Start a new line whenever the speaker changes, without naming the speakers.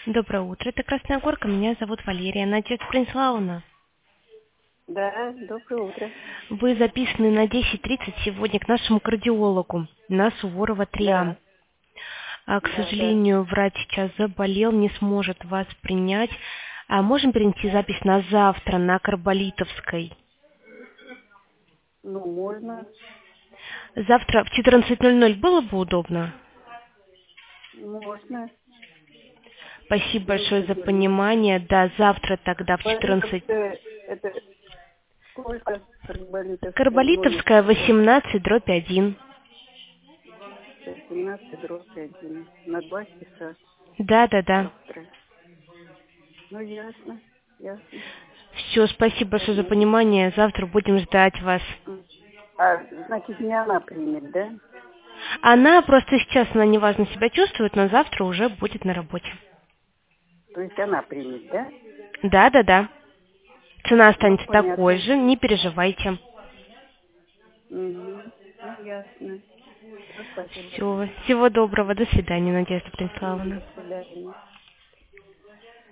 Доброе утро, это Красная Горка, меня зовут Валерия, Надежда Станиславовна.
Да, доброе утро.
Вы записаны на 10:30 сегодня к нашему кардиологу на Суворова 3А.
Да,
К
да.
сожалению, врач сейчас заболел, не сможет вас принять. Можем перенести запись на завтра, на Карболитовской?
Ну, можно,
Завтра в 14:00 было бы удобно?
можно.
Спасибо большое за
14:00.
понимание. Да, завтра тогда в 14.
Болитовская, это сколько? Болитовская номер?
Карболитовская 18/1.
17/1. На 2 часа
Да.
завтра. Ну, ясно, ясно.
Все, спасибо большое за
Понятно.
понимание. Завтра будем ждать вас.
Значит, не она примет, да?
Она просто сейчас, она неважно себя чувствует, но завтра уже будет на работе.
То есть она примет, да?
Да. Цена
Ну,
останется такой
понятно.
же, не переживайте.
Угу. Ну, ясно. Все, спасибо.
Все, всего доброго, до свидания, Надежда Станиславовна.
До свидания.